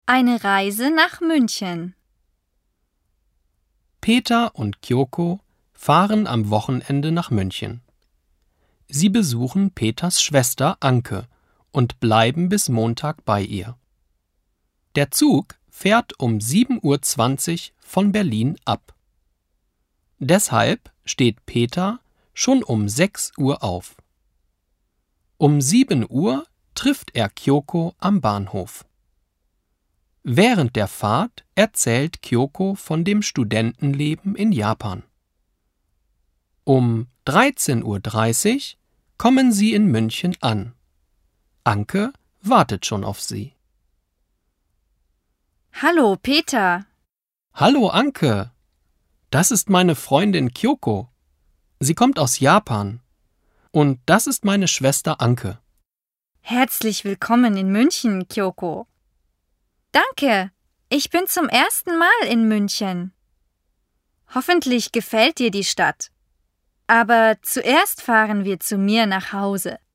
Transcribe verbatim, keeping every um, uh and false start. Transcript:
Eine Reise nach München. Peter und Kyoko fahren am Wochenende nach München. Sie besuchen Peters Schwester Anke und bleiben bis Montag bei ihr. Der Zug fährt um sieben Uhr zwanzig von Berlin ab. Deshalb steht Peter schon um sechs Uhr auf. Um sieben Uhr trifft er Kyoko am Bahnhof. Während der Fahrt erzählt Kyoko von dem Studentenleben in Japan. Um dreizehn Uhr dreißig kommen sie in München an. Anke wartet schon auf sie. Hallo, Peter. Hallo, Anke. Das ist meine Freundin Kyoko. Sie kommt aus Japan. Und das ist meine Schwester Anke. Herzlich willkommen in München, Kyoko. Danke, ich bin zum ersten Mal in München. Hoffentlich gefällt dir die Stadt. Aber zuerst fahren wir zu mir nach Hause.